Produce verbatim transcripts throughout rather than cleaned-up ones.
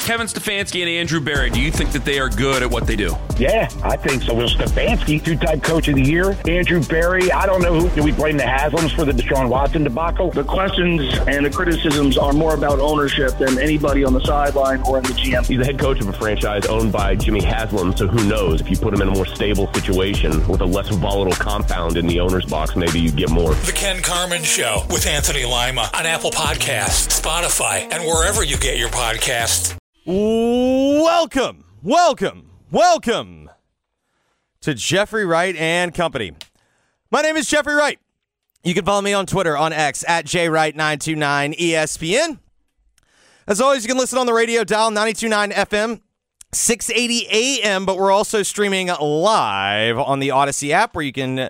Kevin Stefanski and Andrew Berry, do you think that they are good at what they do? Yeah, I think so. Will Stefanski, two-time coach of the year. Andrew Berry, I don't know who. Do we blame the Haslams for the Deshaun Watson debacle? The questions and the criticisms are more about ownership than anybody on the sideline or in the G M. He's the head coach of a franchise owned by Jimmy Haslam, so who knows? If you put him in a more stable situation with a less volatile compound in the owner's box, maybe you get more. The Ken Carman Show with Anthony Lima on Apple Podcasts, Spotify, and wherever you get your podcasts. Welcome, welcome, welcome to Jeffrey Wright and Company. My name is Jeffrey Wright. You can follow me on Twitter, on X, at J Wright nine two nine E S P N. As always, you can listen on the radio dial, ninety-two point nine F M, six eighty A M, but we're also streaming live on the Odyssey app where you can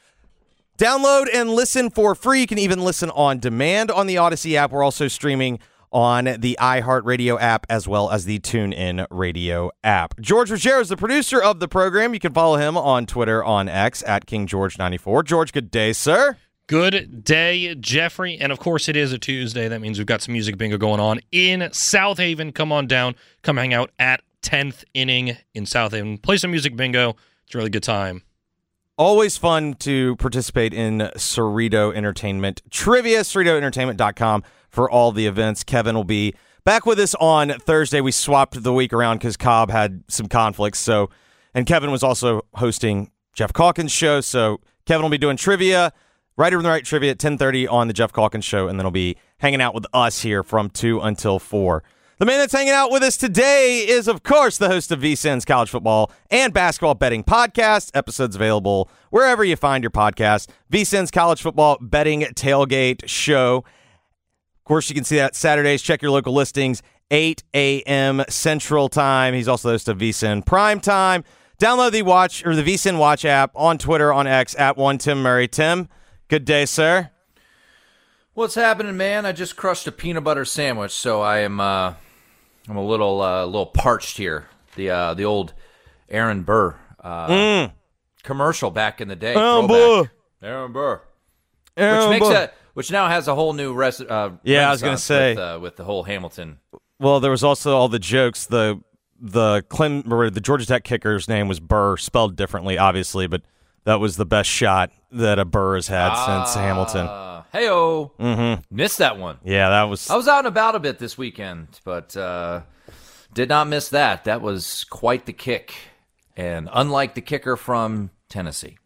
download and listen for free. You can even listen on demand on the Odyssey app. We're also streaming on the iHeartRadio app as well as the TuneIn Radio app. George Ruggiero is the producer of the program. You can follow him on Twitter, on X, at King George ninety-four. George, good day, sir. Good day, Jeffrey. And of course, it is a Tuesday. That means we've got some music bingo going on in South Haven. Come on down. Come hang out at tenth Inning in South Haven. Play some music bingo. It's a really good time. Always fun to participate in Cerrito Entertainment Trivia, cerrito entertainment dot com for all the events. Kevin will be back with us on Thursday. We swapped the week around because Cobb had some conflicts. So, and Kevin was also hosting Jeff Calkins' show. So Kevin will be doing trivia, Right Over the Right trivia at ten thirty on the Jeff Calkins show, and then he'll be hanging out with us here from two until four. The man that's hanging out with us today is, of course, the host of VSiN's College Football and Basketball Betting Podcast. Episodes available wherever you find your podcast. VSiN's College Football Betting Tailgate Show. Of course, you can see that Saturdays. Check your local listings, eight a.m. Central Time. He's also the host of VSiN Prime Time. Download the Watch or the VSiN Watch app on Twitter, on X, at one Tim Murray. Tim, good day, sir. What's happening, man? I just crushed a peanut butter sandwich, so I am uh, I'm a little uh, little parched here. The uh, the old Aaron Burr uh, mm. commercial back in the day. Aaron Burr. Aaron Burr. Aaron which makes Burr. a which now has a whole new res- uh, yeah, I was gonna say with, uh, with the whole Hamilton. Well, there was also all the jokes. The the Clem, or the Georgia Tech kicker's name was Burr, spelled differently, obviously, but that was the best shot that a Burr has had ah, since Hamilton. Hey-o. Mm-hmm. Missed that one. Yeah, that was... I was out and about a bit this weekend, but uh, did not miss that. That was quite the kick, and unlike the kicker from Tennessee.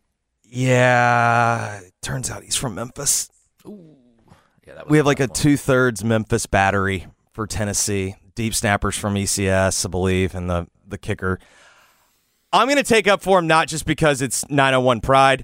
Yeah, turns out he's from Memphis. Ooh. Yeah, that was we have like a one. two-thirds Memphis battery for Tennessee. Deep snappers from E C S, I believe, and the, the kicker. I'm going to take up for him not just because it's nine oh one Pride.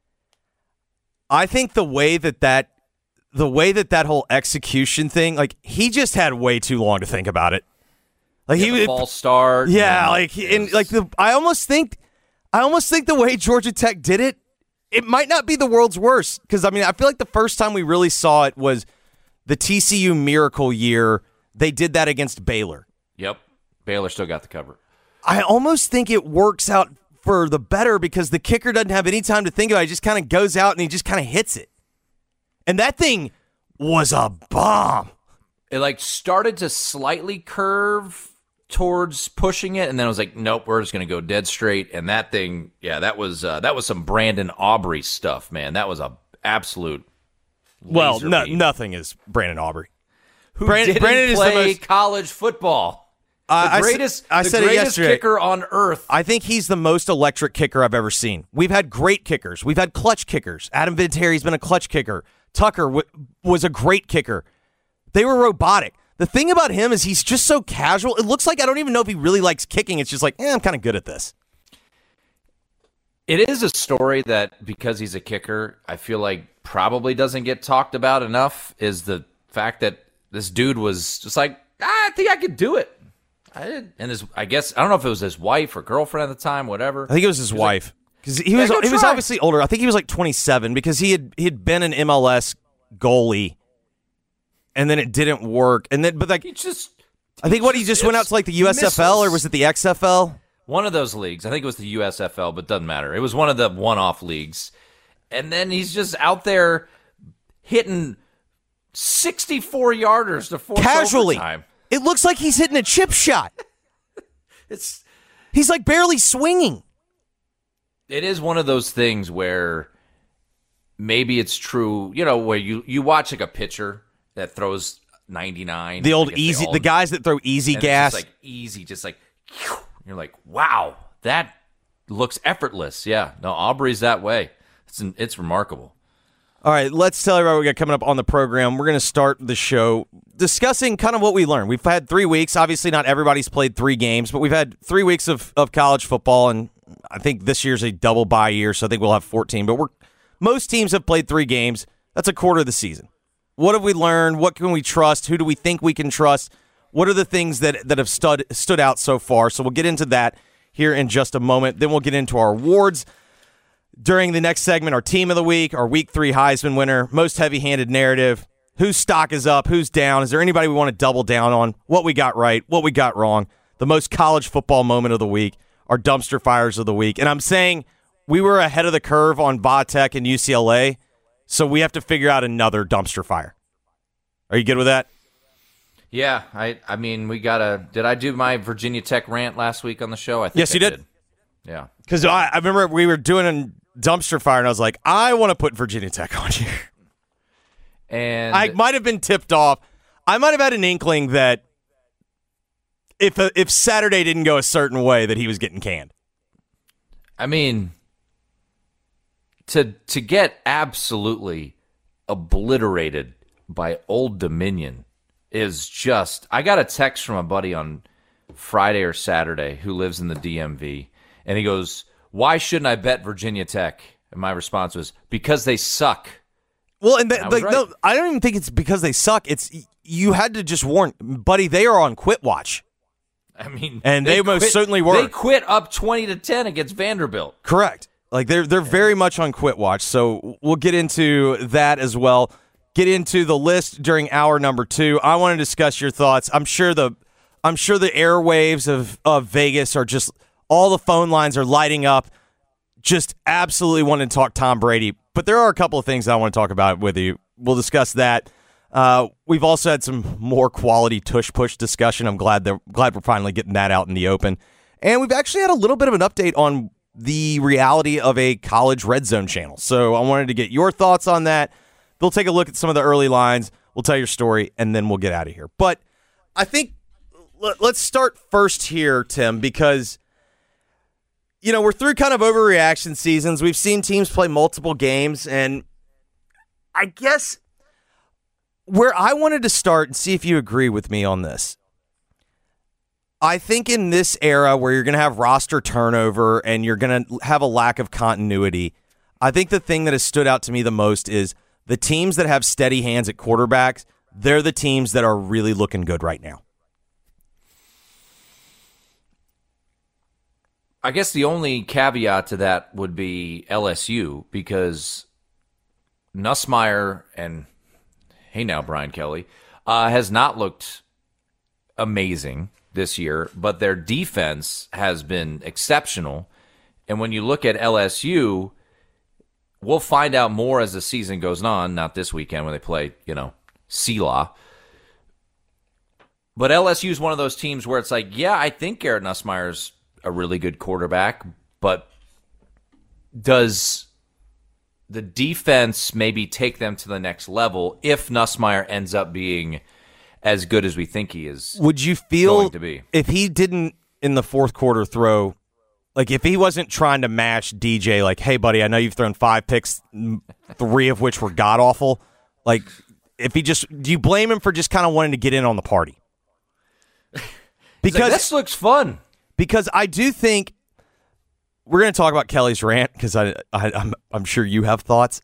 I think the way that that the way that that whole execution thing, like, he just had way too long to think about it. Like yeah, he the false start. Yeah, like and like the I almost think I almost think the way Georgia Tech did it, it might not be the world's worst, because I mean, I feel like the first time we really saw it was the T C U Miracle year. They did that against Baylor. Yep. Baylor still got the cover. I almost think it works out for the better because the kicker doesn't have any time to think about it. He just kind of goes out and he just kind of hits it. And that thing was a bomb. It like started to slightly curve towards pushing it, and then I was like, nope, we're just going to go dead straight. And that thing, yeah, that was uh, that was some Brandon Aubrey stuff, man. That was a absolute Well, laser no, beam. nothing is Brandon Aubrey. Who Brandon, didn't Brandon play is the most, college football. The uh, greatest, I, I the said it greatest yesterday. kicker on earth. I think he's the most electric kicker I've ever seen. We've had great kickers. We've had clutch kickers. Adam Vinatieri's been a clutch kicker. Tucker w- was a great kicker. They were robotic. The thing about him is he's just so casual. It looks like I don't even know if he really likes kicking. It's just like, eh, I'm kind of good at this. It is a story that, because he's a kicker, I feel like probably doesn't get talked about enough, is the fact that this dude was just like, ah, I think I could do it. I did. And his, I guess, I don't know if it was his wife or girlfriend at the time, whatever. I think it was his he wife. Because like, he was yeah, he was try. obviously older. I think he was like twenty-seven because he had he had been an M L S goalie, and then it didn't work. And then, but like, he just, I think what he just went out to like the U S F L, or was it the X F L? One of those leagues. I think it was the U S F L, but doesn't matter. It was one of the one-off leagues. And then he's just out there hitting sixty-four yarders to force Casually. overtime. It looks like he's hitting a chip shot. It's He's like barely swinging. It is one of those things where maybe it's true, you know, where you, you watch like a pitcher that throws ninety-nine. The old easy, all, the guys that throw easy and gas. It's just like easy, just like, you're like, wow, that looks effortless. Yeah, no, Aubrey's that way. It's it's remarkable. All right, let's tell everybody what we got coming up on the program. We're going to start the show discussing kind of what we learned. We've had three weeks. Obviously, not everybody's played three games, but we've had three weeks of, of college football, and I think this year's a double bye year, so I think we'll have fourteen. But we're most teams have played three games. That's a quarter of the season. What have we learned? What can we trust? Who do we think we can trust? What are the things that, that have stood stood out so far? So we'll get into that here in just a moment. Then we'll get into our awards. During the next segment, our team of the week, our week three Heisman winner, most heavy-handed narrative, whose stock is up, who's down, is there anybody we want to double down on, what we got right, what we got wrong, the most college football moment of the week, our dumpster fires of the week. And I'm saying we were ahead of the curve on Va-Tech and U C L A, so we have to figure out another dumpster fire. Are you good with that? Yeah, I I mean, we got to – did I do my Virginia Tech rant last week on the show? I think Yes, you I did. did. Yeah. Because I, I remember we were doing a dumpster fire, and I was like, I want to put Virginia Tech on here. And I might have been tipped off. I might have had an inkling that if uh, if Saturday didn't go a certain way, that he was getting canned. I mean, to to get absolutely obliterated by Old Dominion is just... I got a text from a buddy on Friday or Saturday who lives in the D M V, and he goes, why shouldn't I bet Virginia Tech? And my response was, because they suck. Well, and, the, and I, like, right. no, I don't even think it's because they suck. It's you had to just warn, buddy, they are on quit watch. I mean, and they, they most quit, certainly were. They quit up twenty to ten against Vanderbilt. Correct. Like they're they're very much on quit watch. So we'll get into that as well. Get into the list during hour number two. I want to discuss your thoughts. I'm sure the I'm sure the airwaves of, of Vegas are just all the phone lines are lighting up. Just absolutely want to talk Tom Brady. But there are a couple of things I want to talk about with you. We'll discuss that. Uh, we've also had some more quality tush-push discussion. I'm glad that glad we're finally getting that out in the open. And we've actually had a little bit of an update on the reality of a college red zone channel. So I wanted to get your thoughts on that. We'll take a look at some of the early lines. We'll tell your story, and then we'll get out of here. But I think let's start first here, Tim, because you know, we're through kind of overreaction seasons. We've seen teams play multiple games, and I guess where I wanted to start and see if you agree with me on this, I think in this era where you're going to have roster turnover and you're going to have a lack of continuity, I think the thing that has stood out to me the most is the teams that have steady hands at quarterbacks, they're the teams that are really looking good right now. I guess the only caveat to that would be L S U, because Nussmeier and, hey now, Brian Kelly, uh, has not looked amazing this year, but their defense has been exceptional. And when you look at L S U, we'll find out more as the season goes on, not this weekend when they play, you know, Selah. But L S U is one of those teams where it's like, yeah, I think Garrett Nussmeier's a really good quarterback, but does the defense maybe take them to the next level if Nussmeier ends up being as good as we think he is? Would you feel going to be? If he didn't in the fourth quarter throw, like if he wasn't trying to match D J, like, hey buddy, I know you've thrown five picks, three of which were god awful. Like, if he just, do you blame him for just kind of wanting to get in on the party? Because like, this looks fun. Because I do think we're going to talk about Kelly's rant because I, I, I'm, I'm sure you have thoughts.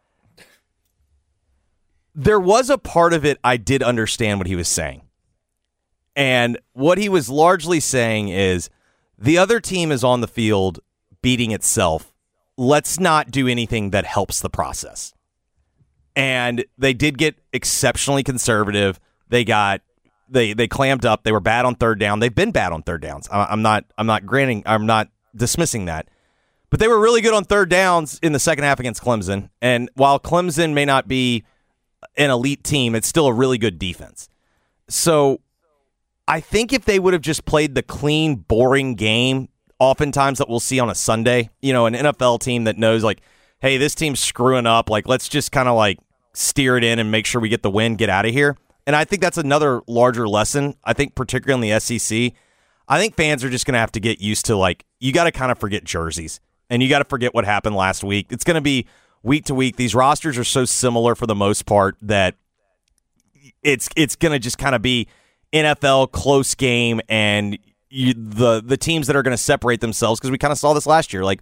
There was a part of it I did understand what he was saying. And what he was largely saying is the other team is on the field beating itself. Let's not do anything that helps the process. And they did get exceptionally conservative. They got They they clamped up. They were bad on third down. They've been bad on third downs. I'm not I'm not granting I'm not dismissing that. But they were really good on third downs in the second half against Clemson. And while Clemson may not be an elite team, it's still a really good defense. So I think if they would have just played the clean, boring game, oftentimes that we'll see on a Sunday, you know, an N F L team that knows, like, hey, this team's screwing up. Like, let's just kind of, like, steer it in and make sure we get the win, get out of here. And I think that's another larger lesson, I think, particularly in the S E C. I think fans are just going to have to get used to, like, you got to kind of forget jerseys. And you got to forget what happened last week. It's going to be week to week. These rosters are so similar for the most part that it's it's going to just kind of be N F L close game, and you, the the teams that are going to separate themselves, because we kind of saw this last year. Like,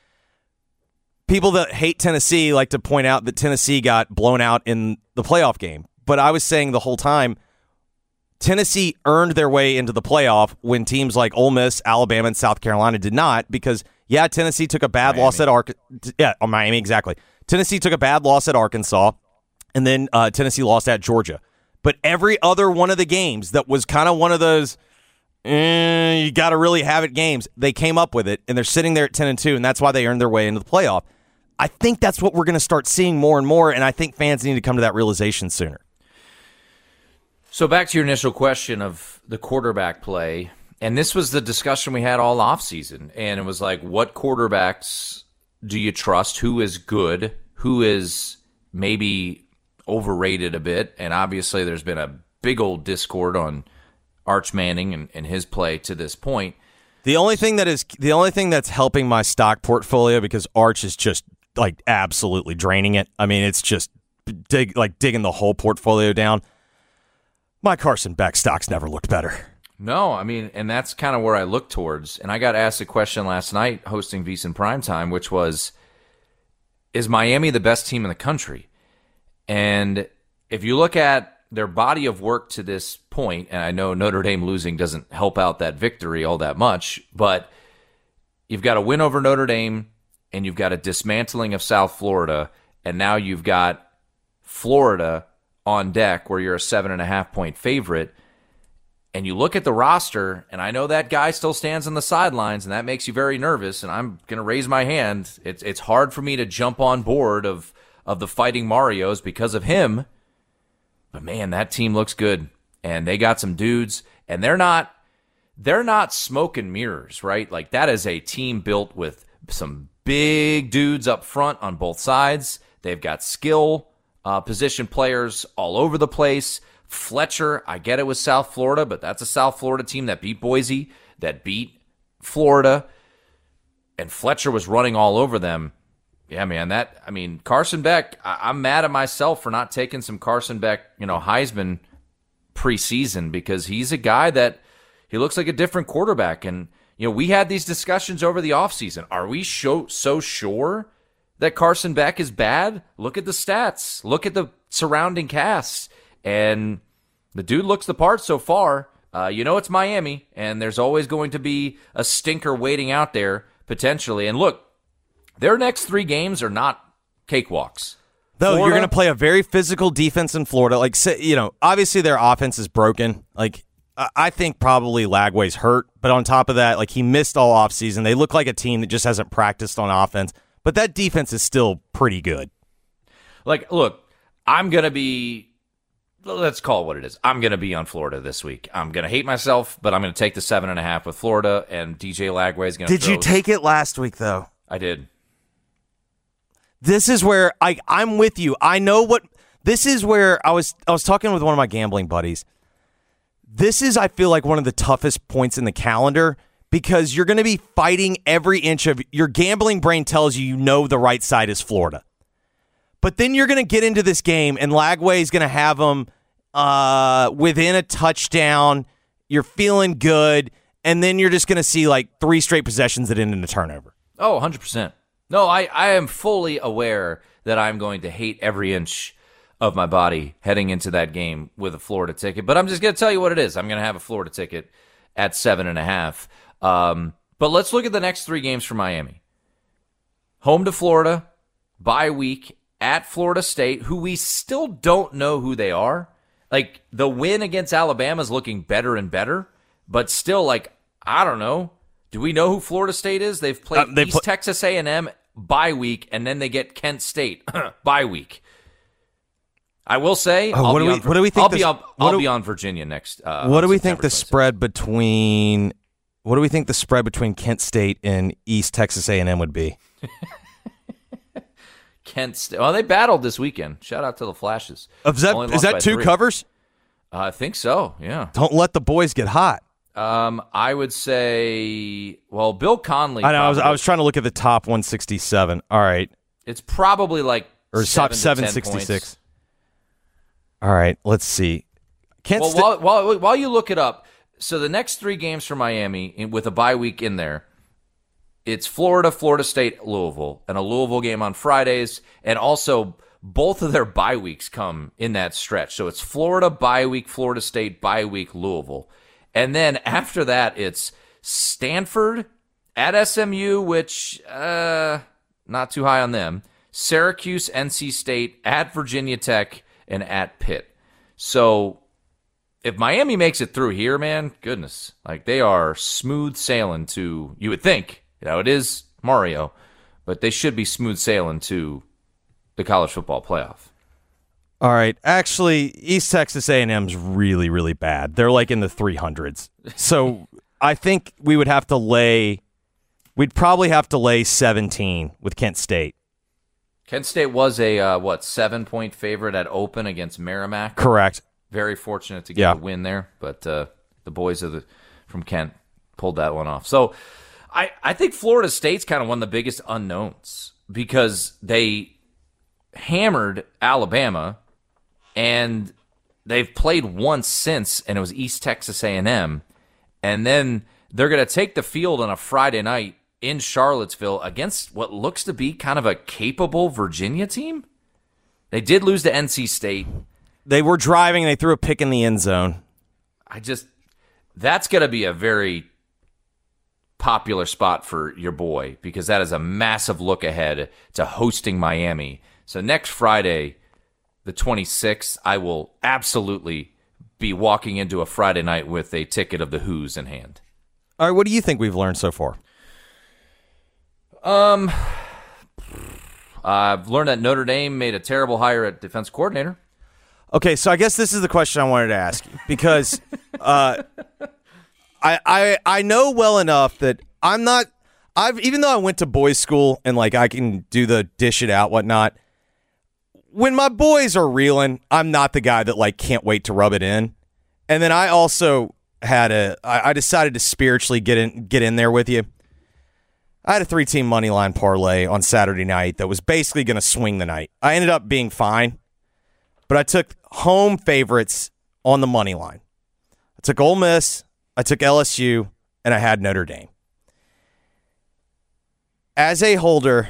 people that hate Tennessee like to point out that Tennessee got blown out in the playoff game. But I was saying the whole time, Tennessee earned their way into the playoff when teams like Ole Miss, Alabama, and South Carolina did not, because, yeah, Tennessee took a bad Miami. loss at Arkansas. Yeah, oh, Miami, exactly. Tennessee took a bad loss at Arkansas, and then uh, Tennessee lost at Georgia. But every other one of the games that was kind of one of those, eh, you got to really have it games, they came up with it, and they're sitting there at ten and two, and that's why they earned their way into the playoff. I think that's what we're going to start seeing more and more, and I think fans need to come to that realization sooner. So back to your initial question of the quarterback play, and this was the discussion we had all offseason, and it was like, what quarterbacks do you trust? Who is good? Who is maybe overrated a bit? And obviously there's been a big old discord on Arch Manning and, and his play to this point. The only thing that is the only thing that's helping my stock portfolio, because Arch is just like absolutely draining it. I mean, it's just dig like digging the whole portfolio down. My Carson Beck stock's never looked better. No, I mean, and that's kind of where I look towards. And I got asked a question last night hosting VSiN Primetime, which was, is Miami the best team in the country? And if you look at their body of work to this point, and I know Notre Dame losing doesn't help out that victory all that much, but you've got a win over Notre Dame, and you've got a dismantling of South Florida, and now you've got Florida on deck where you're a seven and a half point favorite. And you look at the roster, and I know that guy still stands on the sidelines, and that makes you very nervous, and I'm going to raise my hand. It's it's hard for me to jump on board of, of the Fighting Marios because of him. But, man, that team looks good, and they got some dudes, and they're not they're not smoke and mirrors, right? Like, that is a team built with some big dudes up front on both sides. They've got skill, uh, position players all over the place. Fletcher, I get it with South Florida, but that's a South Florida team that beat Boise, that beat Florida, and Fletcher was running all over them. Yeah, man, that, I mean, Carson Beck, I, I'm mad at myself for not taking some Carson Beck, you know, Heisman preseason, because he's a guy that, he looks like a different quarterback. And, you know, we had these discussions over the offseason. Are we so, so sure that Carson Beck is bad? Look at the stats. Look at the surrounding casts. And the dude looks the part so far. Uh, you know it's Miami, and there's always going to be a stinker waiting out there, potentially. And look, their next three games are not cakewalks. Though you're going to play a very physical defense in Florida. Like, you know, obviously their offense is broken. Like, I think probably Lagway's hurt, but on top of that, like, he missed all offseason. They look like a team that just hasn't practiced on offense, but that defense is still pretty good. Like, look, I'm going to be... Let's call it what it is. I'm going to be on Florida this week. I'm going to hate myself, but I'm going to take the seven and a half with Florida, and D J Lagway is going to. Did you take it last week though? I did. This is where I I'm with you. I know what this is where I was. I was talking with one of my gambling buddies. This is, I feel like, one of the toughest points in the calendar, because you're going to be fighting every inch of your gambling brain tells you you know the right side is Florida. But then you're going to get into this game, and Lagway is going to have them uh, within a touchdown. You're feeling good, and then you're just going to see like three straight possessions that end in a turnover. Oh, one hundred percent. No, I, I am fully aware that I'm going to hate every inch of my body heading into that game with a Florida ticket. But I'm just going to tell you what it is. I'm going to have a Florida ticket at seven and a half. Um, but let's look at the next three games for Miami. Home to Florida, bye week, at Florida State, who we still don't know who they are. Like, the win against Alabama is looking better and better, but still, like, I don't know. Do we know who Florida State is? They've played uh, they East pl- Texas A and M bye week, and then they get Kent State bye week. I will say, Oh, I'll what be do we- on, what do we think I'll this- be on, what I'll do- be on Virginia next. Uh, what on do we think September the twenty-sixth. spread between what do we think the spread between Kent State and East Texas A and M would be? Kent State. Well, they battled this weekend. Shout out to the Flashes. Is that, Only is lost that by two three. covers? Uh, I think so. Yeah. Don't let the boys get hot. Um, I would say, well, Bill Conley. I know. I was, I probably- was trying to look at the top one sixty-seven. All right. It's probably like Or seven top to seven ten sixty-six. points. All right. Let's see. Kent Well, State. while, while while you look it up, so the next three games for Miami in, with a bye week in there, it's Florida, Florida State, Louisville, and a Louisville game on Fridays, and also both of their bye weeks come in that stretch. So it's Florida bye week, Florida State bye week, Louisville, and then after that it's Stanford at S M U, which uh, not too high on them. Syracuse, N C State, at Virginia Tech, and at Pitt. So if Miami makes it through here, man, goodness, like they are smooth sailing to, you would think, you know, it is Mario, but they should be smooth sailing to the college football playoff. All right. Actually, East Texas A and M's really, really bad. They're like in the three hundreds. So I think we would have to lay, we'd probably have to lay seventeen with Kent State. Kent State was a, uh, what, seven-point favorite at Open against Merrimack. Correct. Very fortunate to get Yeah. a win there, but uh, the boys of the from Kent pulled that one off. So I, I think Florida State's kind of one of the biggest unknowns because they hammered Alabama, and they've played once since, and it was East Texas A and M, and then they're going to take the field on a Friday night in Charlottesville against what looks to be kind of a capable Virginia team. They did lose to N C State. They were driving. They threw a pick in the end zone. I just, that's going to be a very popular spot for your boy because that is a massive look ahead to hosting Miami. So next Friday, the twenty-sixth, I will absolutely be walking into a Friday night with a ticket of the Who's in hand. All right. What do you think we've learned so far? Um, I've learned that Notre Dame made a terrible hire at defense coordinator. Okay, so I guess this is the question I wanted to ask you because uh, I, I I know well enough that I'm not. I've even though I went to boys' school and like I can do the dish it out whatnot. When my boys are reeling, I'm not the guy that like can't wait to rub it in. And then I also had a. I, I decided to spiritually get in get in there with you. I had a three-team money line parlay on Saturday night that was basically going to swing the night. I ended up being fine. But I took home favorites on the money line. I took Ole Miss, I took L S U, and I had Notre Dame. As a holder,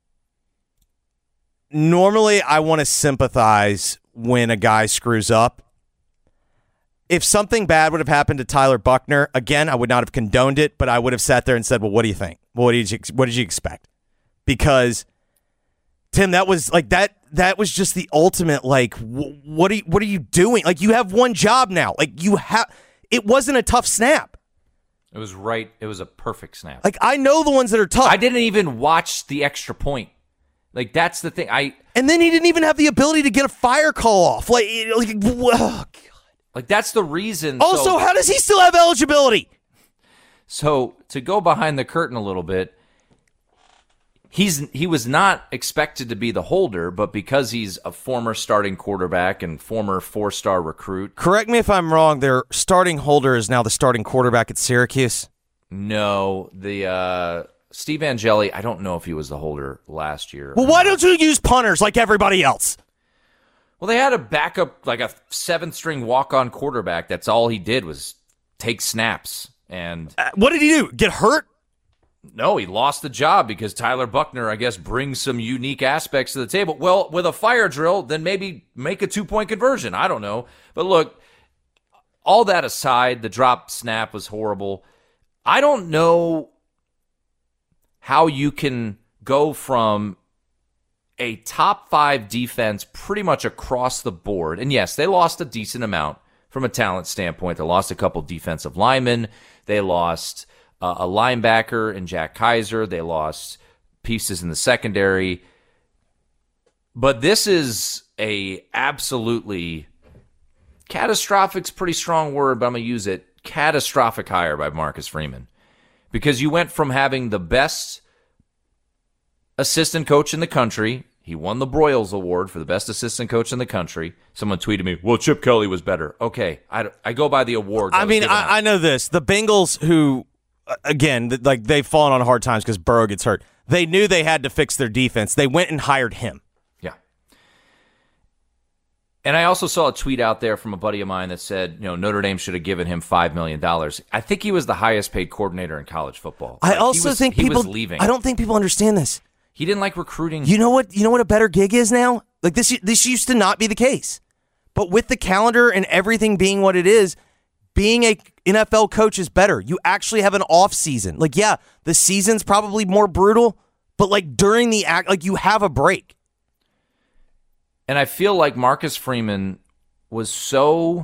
normally I want to sympathize when a guy screws up. If something bad would have happened to Tyler Buchner, again, I would not have condoned it, but I would have sat there and said, well, what do you think? What did you, what did you expect? Because, Tim, that was like that. That was just the ultimate. Like, wh- what are you, what are you doing? Like, you have one job now. Like, you have. It wasn't a tough snap. It was right. It was a perfect snap. Like, I know the ones that are tough. I didn't even watch the extra point. Like, that's the thing. I and then he didn't even have the ability to get a fire call off. Like, it- like, oh, God. like that's the reason. Also, so, how does he still have eligibility? So to go behind the curtain a little bit, he's he was not expected to be the holder, but because he's a former starting quarterback and former four-star recruit. Correct me if I'm wrong. Their starting holder is now the starting quarterback at Syracuse. No, the uh, Steve Angeli. I don't know if he was the holder last year. Well, why don't you use punters like everybody else? Well, they had a backup, like a seventh-string walk-on quarterback. That's all he did was take snaps. And Uh, what did he do? Get hurt? no, he lost the job because Tyler Buchner, I guess, brings some unique aspects to the table. Well, with a fire drill, then maybe make a two-point conversion. I don't know. But look, all that aside, the drop snap was horrible. I don't know how you can go from a top five defense pretty much across the board. And yes, they lost a decent amount from a talent standpoint. They lost a couple defensive linemen. They lost uh, a linebacker in Jack Kaiser. They lost pieces in the secondary. But this is a absolutely catastrophic's pretty strong word, but I'm going to use it. Catastrophic hire by Marcus Freeman. Because you went from having the best assistant coach in the country. He won the Broyles Award for the best assistant coach in the country. Someone tweeted me, well, Chip Kelly was better. Okay, I, I go by the awards. I, I mean, I, I know this. The Bengals, who, again, like they've fallen on hard times because Burrow gets hurt. They knew they had to fix their defense. They went and hired him. Yeah. And I also saw a tweet out there from a buddy of mine that said, you know, Notre Dame should have given him five million dollars. I think he was the highest paid coordinator in college football. I like, also was, think he people, was leaving. I don't think people understand this. He didn't like recruiting. You know what? You know what a better gig is now? Like this, this used to not be the case. But with the calendar and everything being what it is, being a N F L coach is better. You actually have an off season. Like, yeah, the season's probably more brutal, but like during the act, like you have a break. And I feel like Marcus Freeman was so,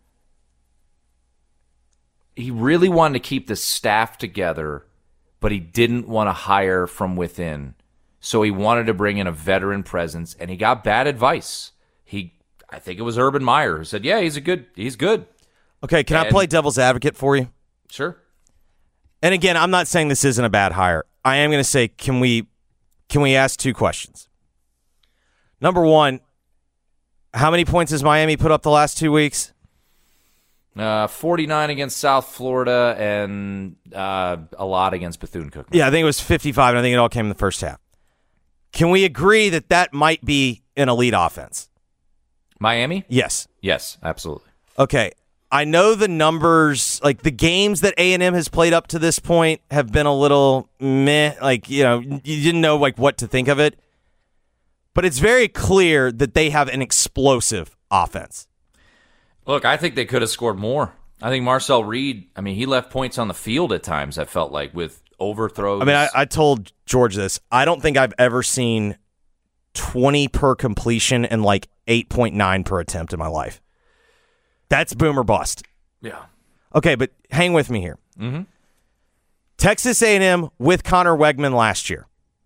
he really wanted to keep the staff together, but he didn't want to hire from within. So he wanted to bring in a veteran presence, and he got bad advice. He, I think it was Urban Meyer who said, yeah, he's a good, he's good. Okay, can and, I play devil's advocate for you? Sure. And again, I'm not saying this isn't a bad hire. I am going to say, can we, can we ask two questions? Number one, how many points has Miami put up the last two weeks? Uh, forty-nine against South Florida and uh, a lot against Bethune-Cookman. Yeah, I think it was fifty-five, and I think it all came in the first half. Can we agree that that might be an elite offense? Miami? Yes. Yes, absolutely. Okay. I know the numbers, like the games that A and M has played up to this point have been a little meh. Like, you know, you didn't know like what to think of it. But it's very clear that they have an explosive offense. Look, I think they could have scored more. I think Marcel Reed, I mean, he left points on the field at times, I felt like, with overthrows. I mean, I, I told George this. I don't think I've ever seen twenty per completion and like eight point nine per attempt in my life. That's boom or bust. Yeah. Okay, but hang with me here. Mm-hmm. Texas A and M with Connor Wegman last year.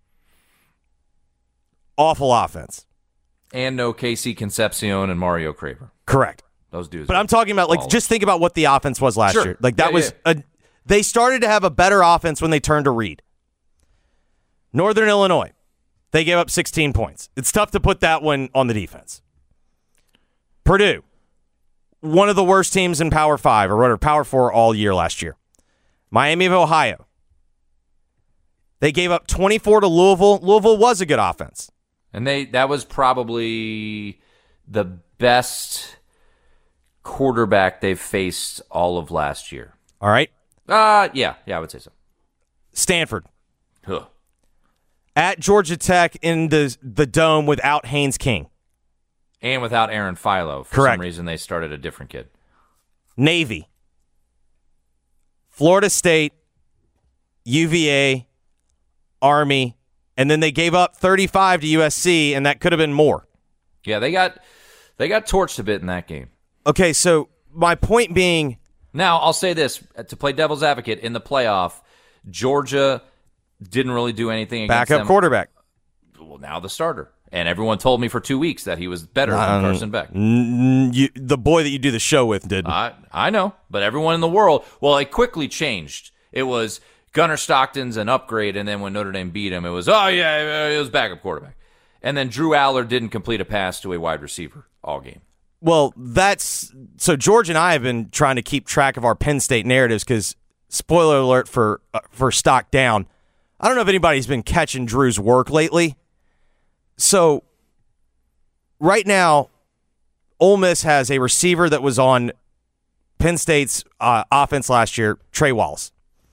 Awful offense. And no Casey Concepcion and Mario Craver. Correct. Those dudes. But I'm talking about, like, just think about what the offense was last sure. year. Like, that yeah, was yeah. a. They started to have a better offense when they turned to Reed. Northern Illinois, they gave up sixteen points. It's tough to put that one on the defense. Purdue, one of the worst teams in Power Five or whatever, Power Four all year last year. Miami of Ohio, they gave up twenty-four to Louisville. Louisville was a good offense. And they that was probably the best quarterback they've faced all of last year. All right. Uh, yeah, yeah, I would say so. Stanford. Huh. At Georgia Tech in the the dome without Haynes King. And without Aaron Philo. For Correct. some reason, they started a different kid. Navy. Florida State. U V A. Army. And then they gave up thirty-five to U S C, and that could have been more. Yeah, they got they got torched a bit in that game. Okay, so my point being... Now, I'll say this, to play devil's advocate, in the playoff, Georgia didn't really do anything against Backup them. quarterback. Well, now the starter. And everyone told me for two weeks that he was better Um, than Carson Beck. N- you, the boy that you do the show with did. I, I know, but everyone in the world, well, it quickly changed. It was Gunnar Stockton's an upgrade, and then when Notre Dame beat him, it was, oh, yeah, it was backup quarterback. And then Drew Aller didn't complete a pass to a wide receiver all game. Well, that's... So George and I have been trying to keep track of our Penn State narratives because, spoiler alert for uh, for Stock Down, I don't know if anybody's been catching Drew's work lately. So, right now, Ole Miss has a receiver that was on Penn State's uh, offense last year, Trey Wallace.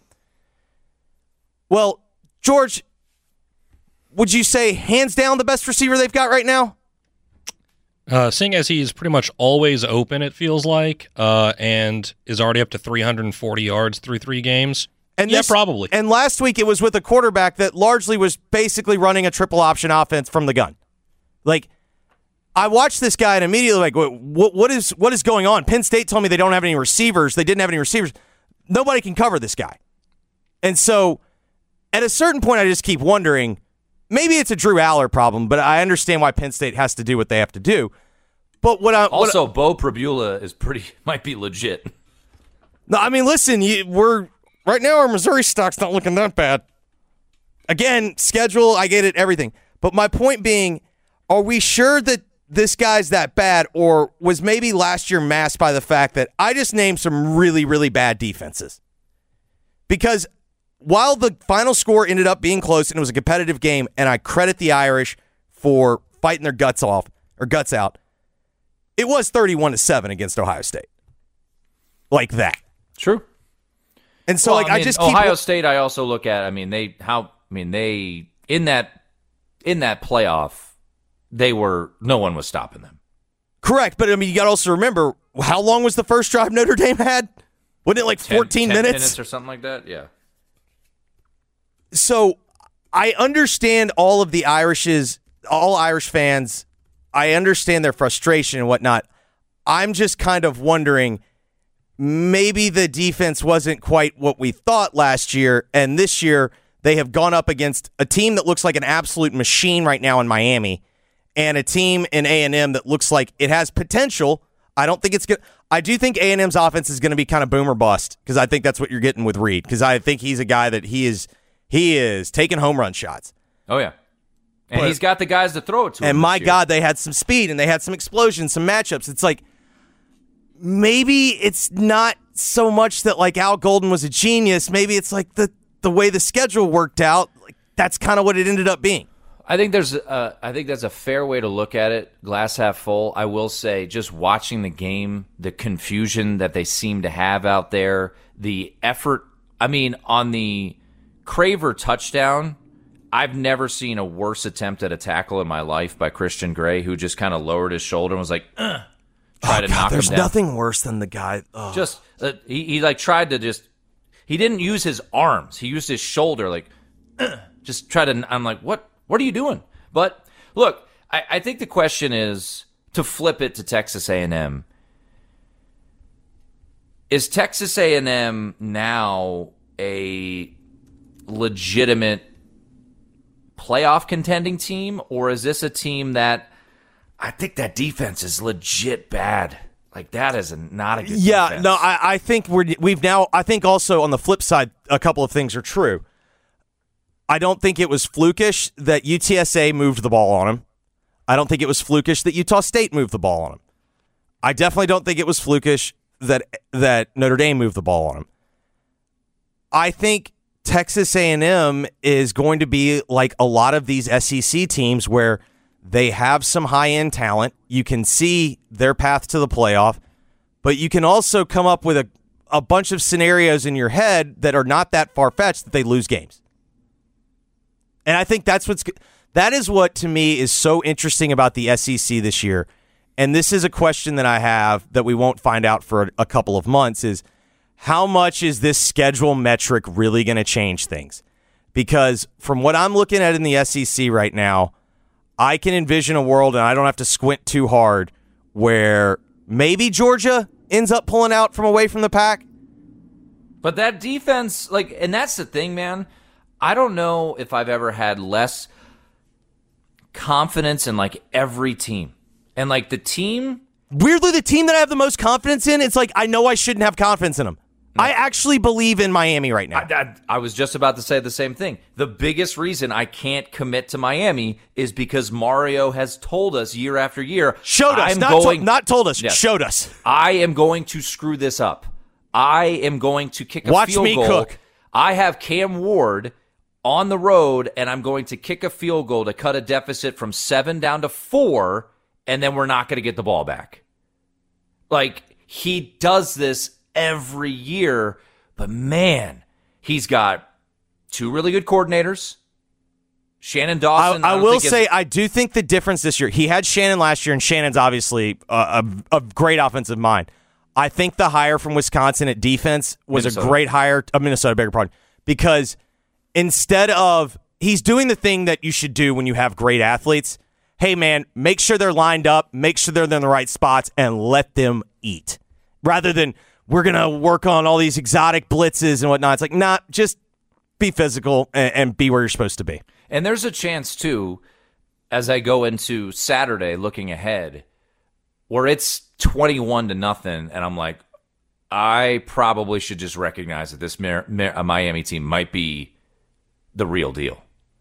Well, George, would you say hands down the best receiver they've got right now? Uh, seeing as he's pretty much always open, it feels like, uh, and is already up to three hundred forty yards through three games. And yeah, this, probably. And last week it was with a quarterback that largely was basically running a triple option offense from the gun. Like, I watched this guy and immediately like, what, what is what is going on? Penn State told me they don't have any receivers. They didn't have any receivers. Nobody can cover this guy. And so, at a certain point, I just keep wondering, maybe it's a Drew Aller problem, but I understand why Penn State has to do what they have to do. But what I also what, Bo Prabula is pretty might be legit. No, I mean, listen, you, we're right now our Missouri stock's not looking that bad. Again, schedule, I get it, everything. But my point being, are we sure that this guy's that bad, or was maybe last year masked by the fact that I just named some really, really bad defenses? Because while the final score ended up being close and it was a competitive game, and I credit the Irish for fighting their guts off or guts out, it was thirty-one to seven against Ohio State. Like that. True. And so, well, like, I, mean, I just keep Ohio State. I also look at. I mean, they how. I mean, they in that in that playoff, they were no one was stopping them. Correct, but I mean, you got to also remember how long was the first drive Notre Dame had? Wasn't it like fourteen ten, ten minutes? minutes or something like that? Yeah. So I understand all of the Irish's, all Irish fans. I understand their frustration and whatnot. I'm just kind of wondering, maybe the defense wasn't quite what we thought last year, and this year they have gone up against a team that looks like an absolute machine right now in Miami, and a team in A and M that looks like it has potential. I don't think it's good. I do think A and M's offense is going to be kind of boom or bust, because I think that's what you're getting with Reed, because I think he's a guy that he is he is taking home run shots. Oh, yeah. And but, he's got the guys to throw it to. And him my this year. God, they had some speed and they had some explosions, some matchups. It's like, maybe it's not so much that like Al Golden was a genius. Maybe it's like the, the way the schedule worked out. Like, that's kind of what it ended up being. I think there's a, I think that's a fair way to look at it. Glass half full. I will say, just watching the game, the confusion that they seem to have out there, the effort. I mean, on the Craver touchdown, I've never seen a worse attempt at a tackle in my life by Christian Gray, who just kind of lowered his shoulder and was like, Ugh, try oh, to God, knock him down. There's nothing worse than the guy. Oh. Just uh, he, he like tried to just. He didn't use his arms. He used his shoulder, like Ugh, just try to. I'm like, what? What are you doing? But look, I, I think the question is, to flip it to Texas A and M. Is Texas A and M now a legitimate playoff contending team, or is this a team that I think that defense is legit bad? Like, that is a, not a good yeah, defense. no, I, I think we're, we've now, I think also on the flip side, a couple of things are true. I don't think it was flukish that U T S A moved the ball on him. I don't think it was flukish that Utah State moved the ball on him. I definitely don't think it was flukish that that Notre Dame moved the ball on him. I think Texas A and M is going to be like a lot of these S E C teams where they have some high-end talent. You can see their path to the playoff, but you can also come up with a, a bunch of scenarios in your head that are not that far-fetched that they lose games. And I think that's what's that is what to me is so interesting about the S E C this year. And this is a question that I have that we won't find out for a, a couple of months is, how much is this schedule metric really going to change things? Because from what I'm looking at in the S E C right now, I can envision a world, and I don't have to squint too hard, where maybe Georgia ends up pulling out from away from the pack. But that defense, like, and that's the thing, man. I don't know if I've ever had less confidence in, like, every team. And, like, the team... Weirdly, the team that I have the most confidence in, it's like, I know I shouldn't have confidence in them. No. I actually believe in Miami right now. I, I, I was just about to say the same thing. The biggest reason I can't commit to Miami is because Mario has told us year after year. Showed us. I'm Not, going, to, not told us. Yes, showed us. I am going to screw this up. I am going to kick a Watch field me goal. cook. I have Cam Ward on the road, and I'm going to kick a field goal to cut a deficit from seven down to four, and then we're not going to get the ball back. Like, he does this every year, but man, he's got two really good coordinators. Shannon Dawson. I, I, I will say, I do think the difference this year, he had Shannon last year, and Shannon's obviously a, a, a great offensive mind. I think the hire from Wisconsin at defense was Minnesota. a great hire, uh, Minnesota, beg your pardon, because instead of, he's doing the thing that you should do when you have great athletes. Hey, man, make sure they're lined up, make sure they're in the right spots, and let them eat. Rather than, we're going to work on all these exotic blitzes and whatnot. It's like, nah, just be physical and, and be where you're supposed to be. And there's a chance, too, as I go into Saturday looking ahead, where it's twenty-one to nothing, and I'm like, I probably should just recognize that this Mar- Mar- Miami team might be the real deal.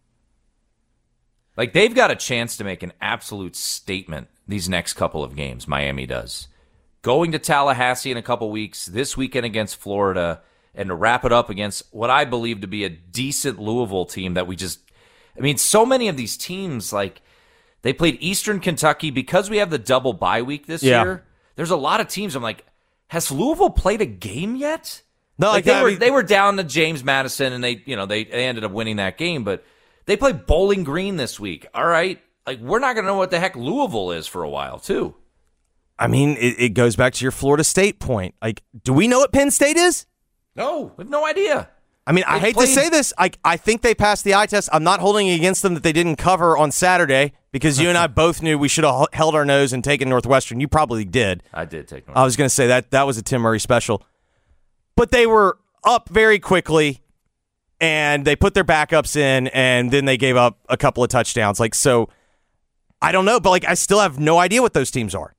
Like, they've got a chance to make an absolute statement these next couple of games, Miami does. Going to Tallahassee in a couple weeks, this weekend against Florida, and to wrap it up against what I believe to be a decent Louisville team that we just, I mean, so many of these teams, like, they played Eastern Kentucky because we have the double bye week this yeah. year. There's a lot of teams, I'm like, has Louisville played a game yet? No, like, like they I were mean, they were down to James Madison, and they, you know, they, they ended up winning that game, but they play Bowling Green this week. All right. Like, we're not going to know what the heck Louisville is for a while, too. I mean, it, it goes back to your Florida State point. Like, do we know what Penn State is? No, we have no idea. I mean, I They hate played- to say this. I, I think they passed the eye test. I'm not holding it against them that they didn't cover on Saturday because you and I both knew we should have held our nose and taken Northwestern. You probably did. I did take I was going to say that that was a Tim Murray special. But they were up very quickly, and they put their backups in, and then they gave up a couple of touchdowns. Like, so, I don't know, but like I still have no idea what those teams are.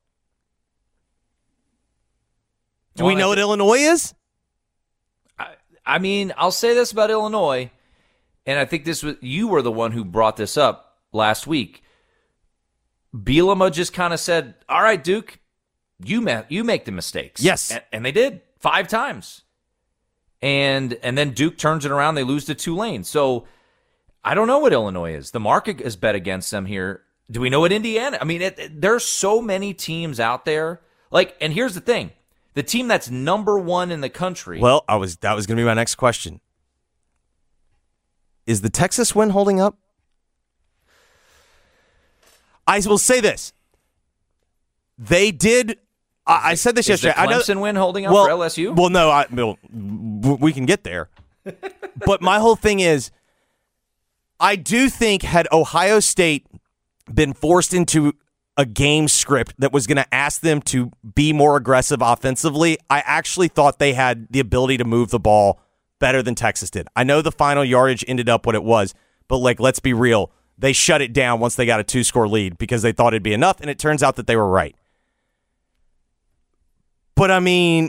Do Well, we know I what th- Illinois is? I, I mean, I'll say this about Illinois, and I think this was you were the one who brought this up last week. Bielema just kind of said, "All right, Duke, you ma- you make the mistakes." Yes, and, and they did five times. And and then Duke turns it around. They lose to Tulane. So I don't know what Illinois is. The market is bet against them here. Do we know what Indiana? I mean, it, it, there's so many teams out there. Like, and here's the thing: the team that's number one in the country. Well, I was that was going to be my next question. Is the Texas win holding up? I will say this: they did. I, I said this is yesterday. the I know, Clemson win holding up well, for L S U? Well, no, I, well, we can get there. But my whole thing is, I do think had Ohio State been forced into a game script that was going to ask them to be more aggressive offensively, I actually thought they had the ability to move the ball better than Texas did. I know the final yardage ended up what it was, but like, let's be real. They shut it down once they got a two-score lead because they thought it'd be enough, and it turns out that they were right. But, I mean,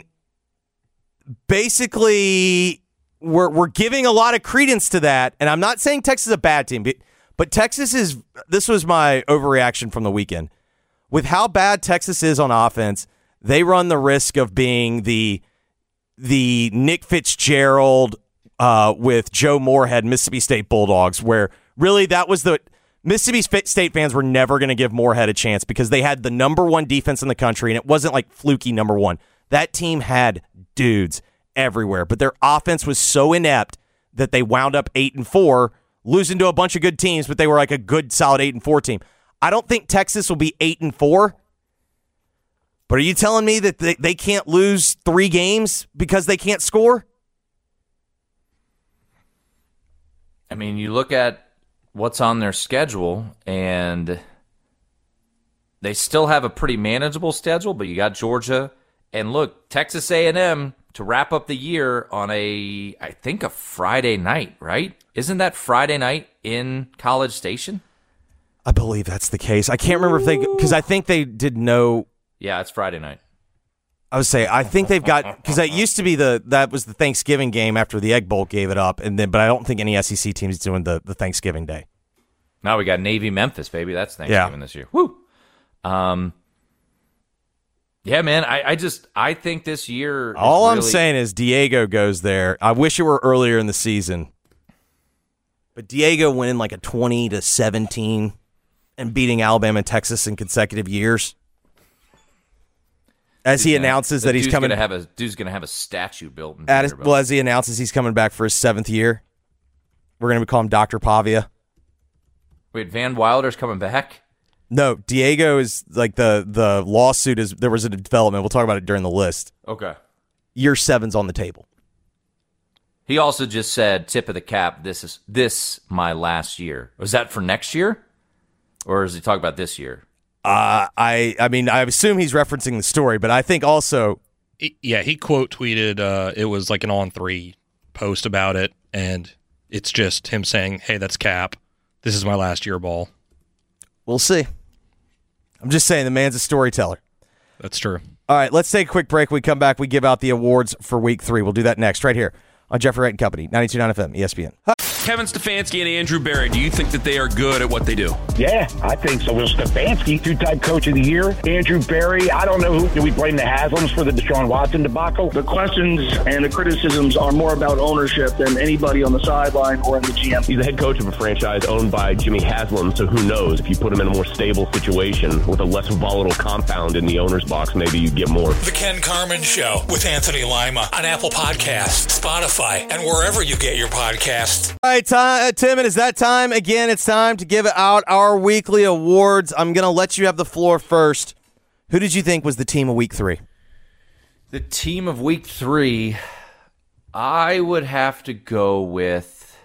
basically, we're we're giving a lot of credence to that, and I'm not saying Texas is a bad team, but, but Texas is – this was my overreaction from the weekend. With how bad Texas is on offense, they run the risk of being the the Nick Fitzgerald uh, with Joe Moorhead, Mississippi State Bulldogs, where really that was the – Mississippi State fans were never going to give Moorhead a chance because they had the number one defense in the country, and it wasn't like fluky number one. That team had dudes everywhere, but their offense was so inept that they wound up eight and four, losing to a bunch of good teams, but they were like a good, solid eight and four team. I don't think Texas will be eight and four, but are you telling me that they, they can't lose three games because they can't score? I mean, you look at what's on their schedule, and they still have a pretty manageable schedule, but you got Georgia, and look, Texas A and M to wrap up the year on a, I think, a Friday night, right? Isn't that Friday night in College Station? I believe that's the case. I can't remember if they, because I think they did no. Yeah, it's Friday night. I would say I think they've got, because that used to be the that was the Thanksgiving game after the Egg Bowl gave it up, and then but I don't think any S E C team is doing the, the Thanksgiving day. Now we got Navy Memphis, baby. That's Thanksgiving Yeah. this year. Woo. Um. Yeah, man. I, I just I think this year. is All I'm really- saying is Diego goes there. I wish it were earlier in the season, but Diego winning like a twenty to seventeen and beating Alabama and Texas in consecutive years. As he Dude's gonna- announces the that he's dude's coming gonna have a dude's gonna have a statue built in at his, Vanderbilt. well, as he announces he's coming back for his seventh year, we're going to call him Doctor Pavia. Wait, Van Wilder's coming back? No, Diego is like the the lawsuit is there was a development. We'll talk about it during the list. Okay. Year seven's on the table. He also just said, "Tip of the cap. This is this my last year." Was that for next year, or is he talking about this year? Uh, I I mean I assume he's referencing the story, but I think also He- yeah, he quote tweeted. Uh, it was like an on three post about it, and it's just him saying, "Hey, that's cap. this is my last year ball. We'll see. I'm just saying the man's a storyteller. That's true. All right, let's take a quick break. We come back, we give out the awards for week three. We'll do that next, right here on Jeffrey Wright and Company, ninety-two point nine F M, E S P N. Kevin Stefanski and Andrew Berry, do you think that they are good at what they do? Yeah, I think so. Will Stefanski, two-time coach of the year. Andrew Berry, I don't know who. Do we blame the Haslams for the Deshaun Watson debacle? The questions and the criticisms are more about ownership than anybody on the sideline or in the G M. He's the head coach of a franchise owned by Jimmy Haslam, so who knows? If you put him in a more stable situation with a less volatile compound in the owner's box, maybe you get more. The Ken Carman Show with Anthony Lima on Apple Podcasts, Spotify, and wherever you get your podcasts. All right, time, uh, Tim, it is that time. Again, it's time to give out our weekly awards. I'm going to let you have the floor first. Who did you think was the team of week three? The team of week three, I would have to go with...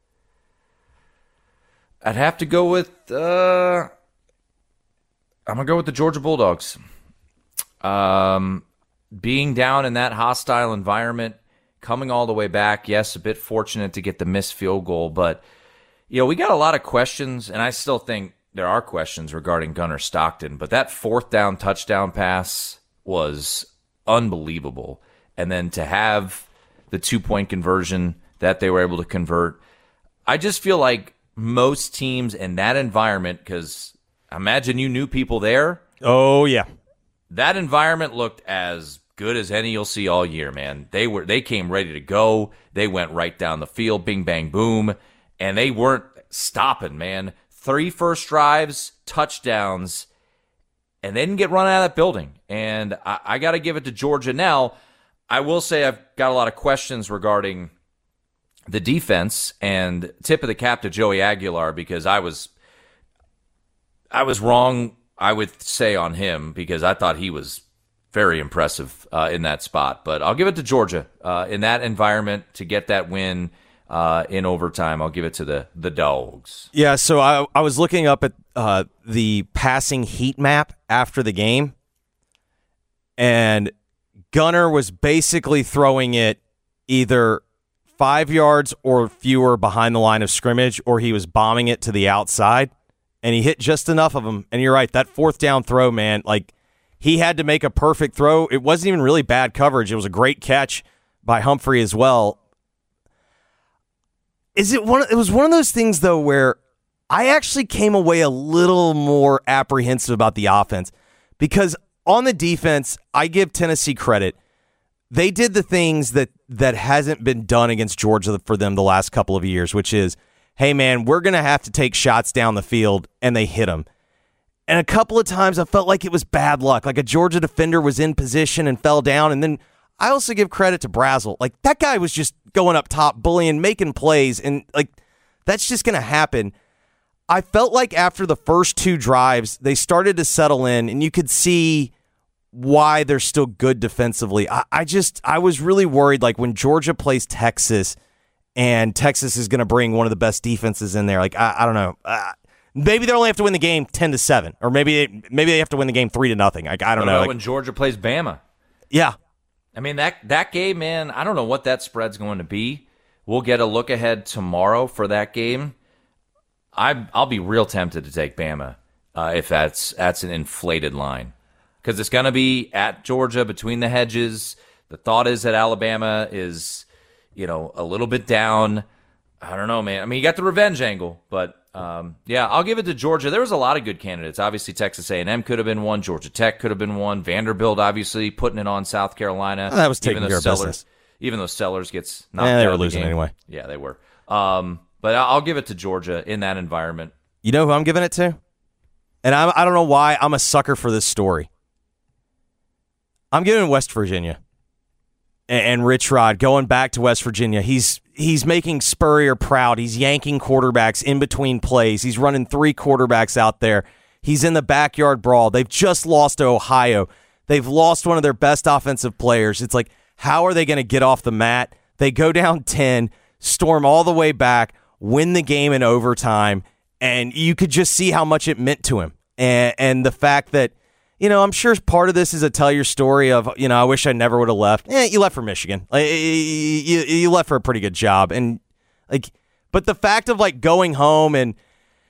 I'd have to go with... Uh, I'm going to go with the Georgia Bulldogs. Um, being down in that hostile environment, coming all the way back, yes, a bit fortunate to get the missed field goal, but you know, we got a lot of questions, and I still think there are questions regarding Gunnar Stockton, but that fourth down touchdown pass was unbelievable. And then to have the two-point conversion that they were able to convert, I just feel like most teams in that environment, because imagine you knew people there. Oh, yeah. That environment looked as good as any you'll see all year, man. They were they came ready to go. They went right down the field, bing, bang, boom, and they weren't stopping, man. Three first drives, touchdowns, and they didn't get run out of that building. And I, I got to give it to Georgia. Now, I will say I've got a lot of questions regarding the defense, and tip of the cap to Joey Aguilar, because I was I was wrong, I would say, on him, because I thought he was very impressive uh, in that spot. But I'll give it to Georgia uh, in that environment to get that win uh, in overtime. I'll give it to the the Dogs. Yeah, so I, I was looking up at uh, the passing heat map after the game, and Gunnar was basically throwing it either five yards or fewer behind the line of scrimmage, or he was bombing it to the outside, and he hit just enough of them. And you're right, that fourth down throw, man, like, he had to make a perfect throw. It wasn't even really bad coverage. It was a great catch by Humphrey as well. Is it one? It was one of those things, though, where I actually came away a little more apprehensive about the offense, because on the defense, I give Tennessee credit. They did the things that that hasn't been done against Georgia for them the last couple of years, which is, hey, man, we're going to have to take shots down the field, and they hit them. And a couple of times I felt like it was bad luck. Like a Georgia defender was in position and fell down. And then I also give credit to Brazel. Like, that guy was just going up top, bullying, making plays. And, like, that's just going to happen. I felt like after the first two drives, they started to settle in, and you could see why they're still good defensively. I, I just, I was really worried, like, when Georgia plays Texas and Texas is going to bring one of the best defenses in there. Like, I, I don't know. Uh, Maybe they only have to win the game ten to seven, or maybe they, maybe they have to win the game three to nothing. Like, I don't know. Like, when Georgia plays Bama, yeah, I mean that that game, man. I don't know what that spread's going to be. We'll get a look ahead tomorrow for that game. I I'll be real tempted to take Bama uh, if that's that's an inflated line, because it's going to be at Georgia between the hedges. The thought is that Alabama is, you know, a little bit down. I don't know, man. I mean, you got the revenge angle, but. Um, yeah, I'll give it to Georgia. There was a lot of good candidates. Obviously, Texas A and M could have been one. Georgia Tech could have been one. Vanderbilt, obviously, putting it on South Carolina. Oh, that was taking care of Sellers, business. Even though Sellers gets knocked yeah, they out were of the losing game. anyway. Yeah, they were. Um, but I'll give it to Georgia in that environment. You know who I'm giving it to? And I'm, I don't know why I'm a sucker for this story. I'm giving West Virginia. And, and Rich Rod going back to West Virginia. He's He's making Spurrier proud. He's yanking quarterbacks in between plays. He's running three quarterbacks out there. He's in the backyard brawl. They've just lost to Ohio. They've lost one of their best offensive players. It's like, how are they going to get off the mat? They go down ten, storm all the way back, win the game in overtime, and you could just see how much it meant to him. And, and the fact that, you know, I'm sure part of this is a tell your story of, you know, I wish I never would have left. Eh, you left for Michigan. Like, you, you left for a pretty good job. And, like, but the fact of, like, going home and,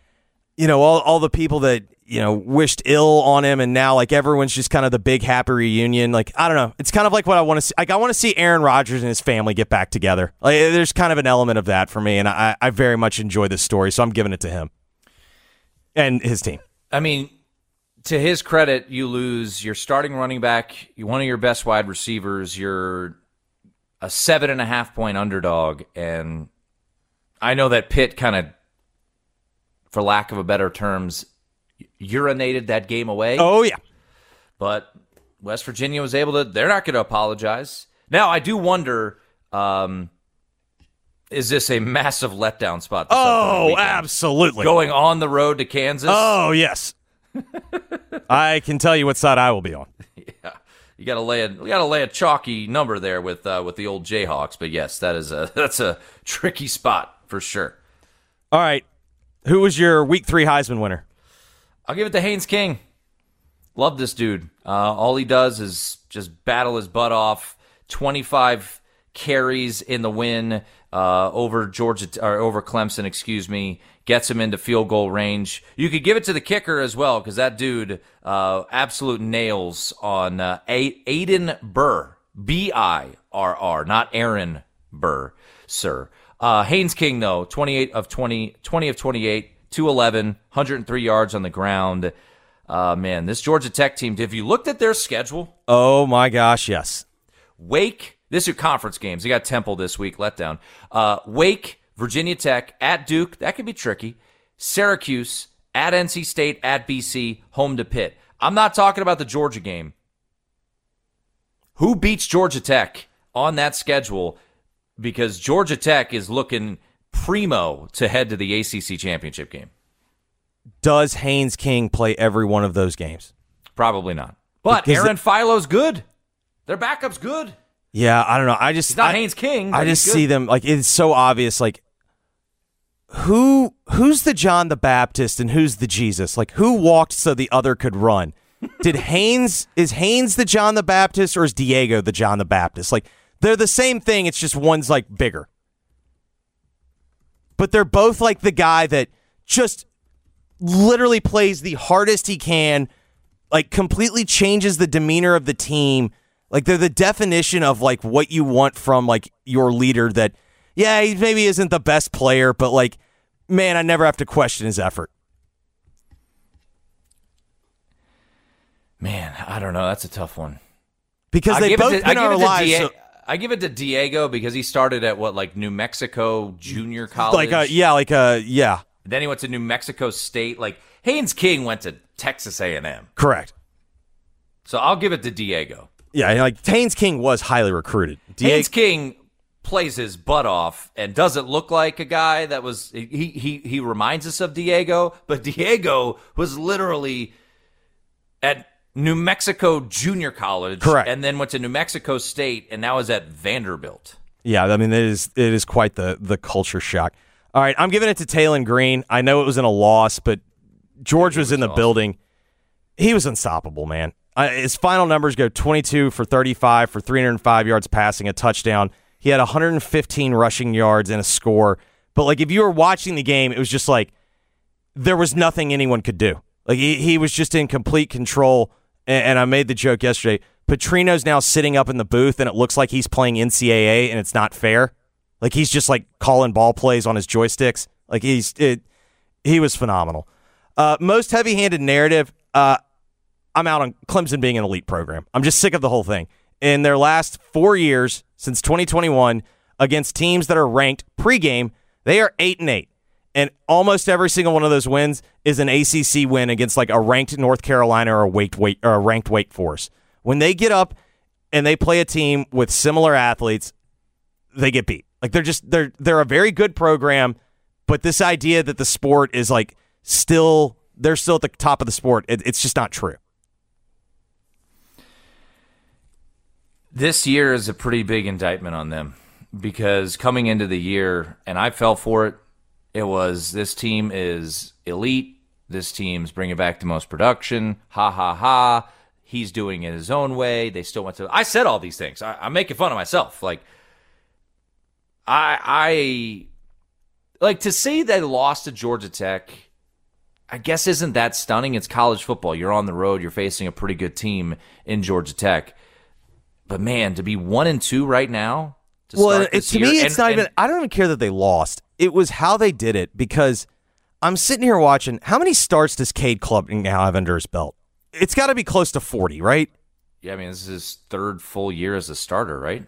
you know, all all the people that, you know, wished ill on him, and now like everyone's just kind of the big happy reunion. Like, I don't know. It's kind of like what I want to see. Like, I want to see Aaron Rodgers and his family get back together. Like, there's kind of an element of that for me, and I, I very much enjoy this story, so I'm giving it to him and his team. I mean, to his credit, you lose your starting running back, one of your best wide receivers, you're a seven and a half point underdog, and I know that Pitt kind of, for lack of a better terms, urinated that game away. Oh, yeah. But West Virginia was able to, they're not going to apologize. Now, I do wonder, um, is this a massive letdown spot? This oh, absolutely. Going on the road to Kansas? Oh, yes. I can tell you what side I will be on. Yeah. You got to lay a you got to lay a chalky number there with uh, with the old Jayhawks, but yes, that is a that's a tricky spot for sure. All right. Who was your week three Heisman winner? I'll give it to Haynes King. Love this dude. Uh, all he does is just battle his butt off. twenty-five carries in the win uh, over Georgia or over Clemson, excuse me. Gets him into field goal range. You could give it to the kicker as well, because that dude uh, absolute nails on uh, A- Aiden Burr, B I R R, not Aaron Burr, sir. Uh, Haynes King though, twenty-eight of twenty, twenty of twenty-eight, two eleven, one hundred three yards on the ground. Uh, man, this Georgia Tech team, have you looked at their schedule? Oh, my gosh, yes. Wake, this is conference games. They got Temple this week, letdown. Uh, Wake, Virginia Tech, at Duke, that could be tricky. Syracuse, at N C State, at B C, home to Pitt. I'm not talking about the Georgia game. Who beats Georgia Tech on that schedule? Because Georgia Tech is looking primo to head to the A C C championship game. Does Haynes King play every one of those games? Probably not. But because Aaron the, Philo's good. Their backup's good. Yeah, I don't know. I just he's not I, Haynes King. I just see them like it's so obvious. Like who who's the John the Baptist and who's the Jesus? Like who walked so the other could run? Did Haynes is Haynes the John the Baptist or is Diego the John the Baptist? Like they're the same thing. It's just one's like bigger. But they're both like the guy that just literally plays the hardest he can, like completely changes the demeanor of the team. Like they're the definition of like what you want from like your leader that, yeah, he maybe isn't the best player, but like, man, I never have to question his effort. Man, I don't know. That's a tough one. Because they both to, in our lives. Die- so- I give it to Diego because he started at what, like New Mexico Junior College? Like a, yeah, like a, yeah. Then he went to New Mexico State. Like Haynes King went to Texas A and M. Correct. So I'll give it to Diego. Yeah, like Haynes King was highly recruited. Diego- Haynes King plays his butt off and doesn't look like a guy that was he he he reminds us of Diego, but Diego was literally at New Mexico Junior College. Correct. And then went to New Mexico State and now is at Vanderbilt. Yeah, I mean it is it is quite the the culture shock. All right, I'm giving it to Taylon Green. I know it was in a loss, but George was, was in the awesome. building. He was unstoppable, man. Uh, his final numbers go twenty-two for thirty-five for three hundred five yards passing, a touchdown. He had one hundred fifteen rushing yards and a score. But like if you were watching the game, it was just like there was nothing anyone could do. Like he, he was just in complete control. And, and I made the joke yesterday. Petrino's now sitting up in the booth, and it looks like he's playing N C double A, and it's not fair. Like he's just like calling ball plays on his joysticks. Like he's it. He was phenomenal. Uh, most heavy-handed narrative. Uh, I'm out on Clemson being an elite program. I'm just sick of the whole thing. In their last four years, since twenty twenty-one, against teams that are ranked pregame, they are eight and eight, and almost every single one of those wins is an A C C win against like a ranked North Carolina or a Wake, Wake or a ranked Wake Forest. When they get up and they play a team with similar athletes, they get beat. Like they're just they're they're a very good program, but this idea that the sport is like still they're still at the top of the sport, it, it's just not true. This year is a pretty big indictment on them because coming into the year, and I fell for it, it was this team is elite. This team's bringing back the most production. Ha, ha, ha. He's doing it his own way. They still went to... I said all these things. I, I'm making fun of myself. Like, I... I like, to say they lost to Georgia Tech, I guess isn't that stunning? It's college football. You're on the road. You're facing a pretty good team in Georgia Tech. But man, to be one and two right now. To well, start it, this to year, me, it's and, not and, even. I don't even care that they lost. It was how they did it, because I'm sitting here watching. How many starts does Cade Klubnik now have under his belt? It's got to be close to forty, right? Yeah, I mean, this is his third full year as a starter, right?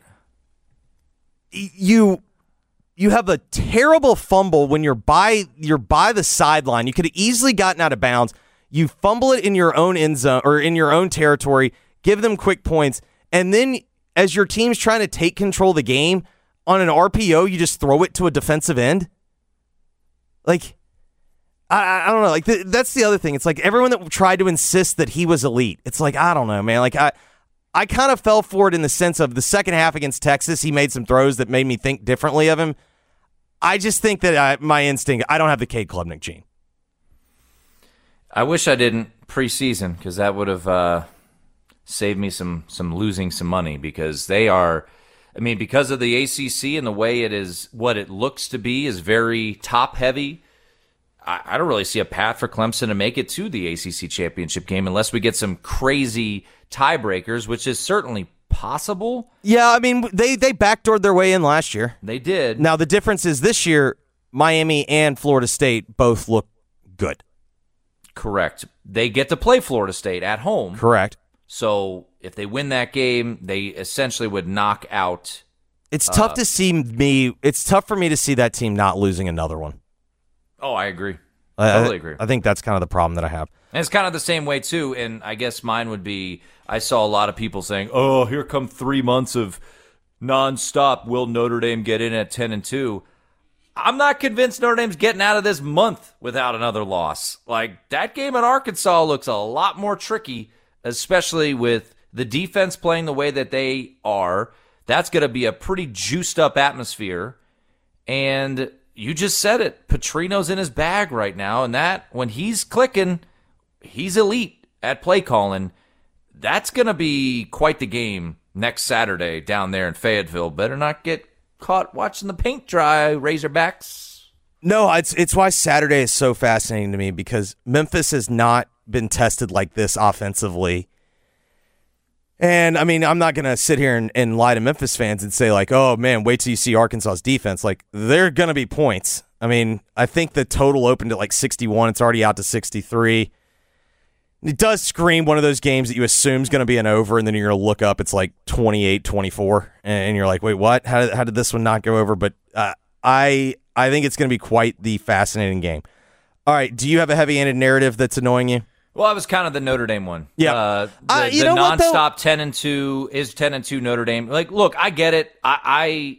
You you have a terrible fumble when you're by you're by the sideline. You could have easily gotten out of bounds. You fumble it in your own end zone or in your own territory, give them quick points, and then as your team's trying to take control of the game, on an R P O, you just throw it to a defensive end? Like, I, I don't know. Like, th- that's the other thing. It's like everyone that tried to insist that he was elite. It's like, I don't know, man. Like, I I kind of fell for it in the sense of the second half against Texas, he made some throws that made me think differently of him. I just think that I, my instinct, I don't have the Cade Klubnik gene. I wish I didn't preseason, because that would have uh, saved me some some losing some money, because they are, I mean, because of the A C C and the way it is, what it looks to be is very top heavy. I, I don't really see a path for Clemson to make it to the A C C championship game unless we get some crazy tiebreakers, which is certainly possible. Yeah, I mean, they they backdoored their way in last year. They did. Now, the difference is this year, Miami and Florida State both look good. Correct. They get to play Florida State at home. Correct. So if they win that game, they essentially would knock out. It's uh, tough to see me. It's tough for me to see that team not losing another one. Oh, I agree. I Totally agree. I think that's kind of the problem that I have. And it's kind of the same way, too, and I guess mine would be, I saw a lot of people saying, oh, here come three months of nonstop. Will Notre Dame get in at ten and two? I'm not convinced Notre Dame's getting out of this month without another loss. Like, that game in Arkansas looks a lot more tricky, especially with the defense playing the way that they are. That's going to be a pretty juiced-up atmosphere. And you just said it. Petrino's in his bag right now, and that, when he's clicking, he's elite at play calling. That's going to be quite the game next Saturday down there in Fayetteville. Better not get caught watching the paint dry, Razorbacks. No, it's it's why Saturday is so fascinating to me, because Memphis has not been tested like this offensively. And, I mean, I'm not going to sit here and, and lie to Memphis fans and say, like, oh, man, wait till you see Arkansas's defense. Like, they're going to be points. I mean, I think the total opened at, like, sixty-one. It's already out to sixty-three. It does scream one of those games that you assume is going to be an over, and then you're going to look up, it's like twenty-eight twenty-four, and you're like, wait, what? How did, how did this one not go over? But uh, I I think it's going to be quite the fascinating game. All right, do you have a heavy-handed narrative that's annoying you? Well, I was kind of the Notre Dame one. Yeah. Uh, the uh, you the know what, nonstop ten and two is ten and two Notre Dame. Like, look, I get it. I, I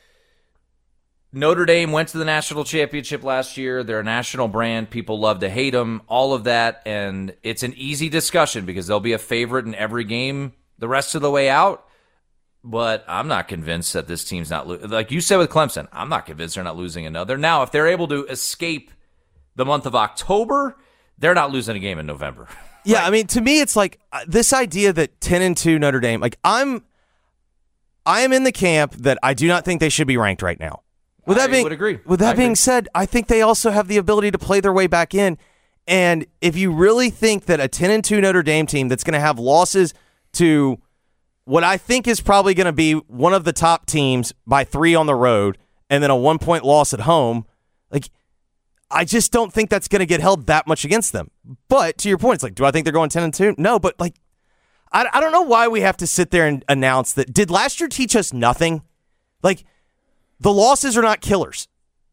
Notre Dame went to the national championship last year. They're a national brand. People love to hate them, all of that. And it's an easy discussion because they'll be a favorite in every game the rest of the way out. But I'm not convinced that this team's not lo- like you said with Clemson. I'm not convinced they're not losing another. Now, if they're able to escape the month of October, they're not losing a game in November. Yeah, Like, I mean, to me, it's like uh, this idea that ten and two Notre Dame. Like, I'm, I am in the camp that I do not think they should be ranked right now. With that I being, would agree. With that I being agree. said, I think they also have the ability to play their way back in. And if you really think that a ten and two Notre Dame team that's going to have losses to what I think is probably going to be one of the top teams by three on the road, and then a one point loss at home, like, I just don't think that's going to get held that much against them. But to your point, it's like, do I think they're going ten and two? No, but like, I, I don't know why we have to sit there and announce that. Did last year teach us nothing? Like, the losses are not killers.